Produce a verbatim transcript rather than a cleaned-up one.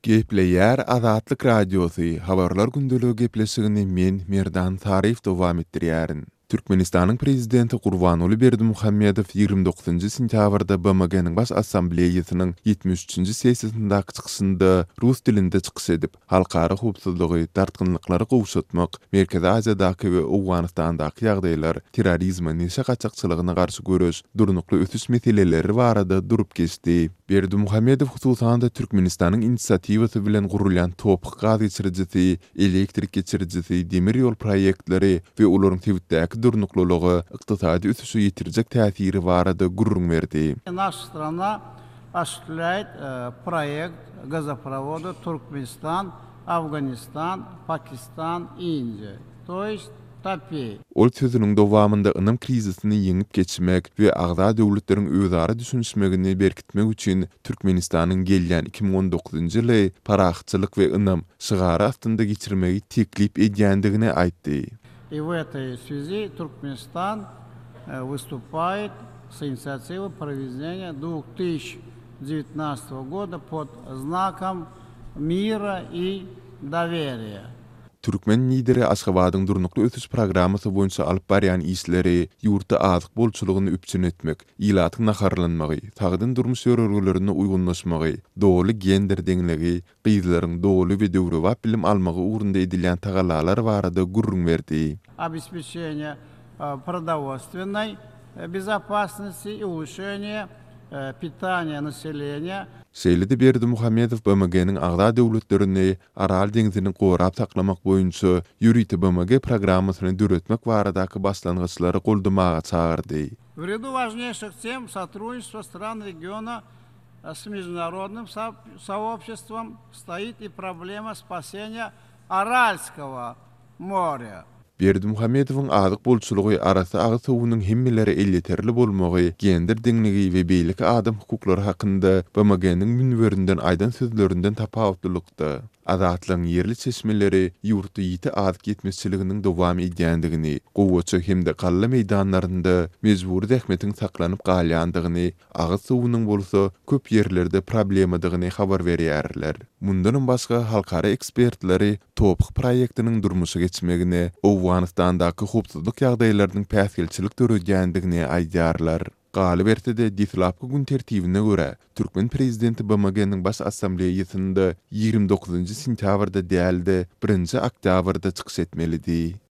Gepleýär Azatlyk Radiosu, habarlar gündölügi gepleşigini men Merdan Tarif dowam etdirýärin. Türkmenistanyň prezidenti Gurbanuly Berdimuhammedow ýygrimi dokuzynjy sentýabrda B M G'niň baş assambleýasynyň ýetmiş üçünji sessiýasyndaky çykyşynda rus dilinde çykyş edip, halkara howpsuzlygy, dartgynlyklary gowşatmak, Merkezi Aziýadaky we Awganystandaky ýagdaýlar, terrorizm, neşe gaçakçylygyna garşy görüş, durnukly ötüş meseleleri barada durup geçdi. Berdimuhammedow hususanda Türkmenistanyň inisiatiwasy bilen gurulýan topuk gaz geçirjisi, elektrik geçirjisi, demir ýol proýektleri we olaryň tebitdäki durnuklulygy ykdysady ösüşe ýetirjek täsiri barada gurrun berdi. Наша страна осуществляет э, проект газопровода Туркменистан, Афганистан, Пакистан, Индия. То есть Tapy. Ol sözüniň dowamynda ynam krizisini ýeňip geçmek we agza döwletleriň özara düşünşmegini berkitmek üçin Türkmenistanyň gelýän iki bin on dokuzynjy ýyly paraxçylyk we ynam şygary astynda geçirmegi teklip edýändigini aýtdy. И в этой связи Туркменистан э, выступает с инициативой проведения две тысячи девятнадцатого года под знаком мира и доверия. Türkmen lideri Aşgabatyň durnukly ötüş programmasy boýunça alyp barýan işleri, ýurtda azyk bolçulugyny üpçün etmek, ýylatyň naharlanmagy, tagdyn durmuş ýörelgilerine uygunlaşmagy, dogly gender deňligi, gyzlaryň dogly we döwrewap bilim almagy ugrunda edilýän tagalalar barada gurrun berdi. Обеспечение э, продовольственной э, безопасности и улучшение э, питания населения. Şeýledi Berdimuhammedow B M G'niň agza döwletlerini Aral deňzini gorap saklamak boýunça ýürüýti B M G programmasyny döretmek baradaky başlangyçlary goldamaga çağırdy. В ряду важнейших тем сотрудничества стран региона с международным со- сообществом стоит и проблема спасения Аральского моря. Berdimuhammedowyň azyk bolçulugy arasy agy sowynyň hemmeleri elýeterli bolmagy, gender deňligi we beýleki adam hukuklary hakynda B M G'niň münwerinden aýdan sözlerinden tapawutlykdy. Azatlyň ýerli çeşmeleri ýurtda ýiti azyk ýetmezçiliginiň dowam edýändigini, gowwaça hemde galla meýdanlarynda mejburi zähmetiň saklanyp galýandygyny, agy sowynyň bolsa köp ýerlerde problemadygyny habar berýärler. Mundan başga halkara ekspertleri topuk proýektiniň durmuşa geçmegine, Awganystandaky howpsuzlyk ýagdaýlarynyň päsgelçilik döredýändigini aýdýarlar. Galyp ertede ditlapky gün tertibine göre Türkmen prezidenti B M G'niň baş assambleýasynda ýygrimi dokuzynjy sentýabrda däldi, birinji oktýabrda çykyş etmelidi.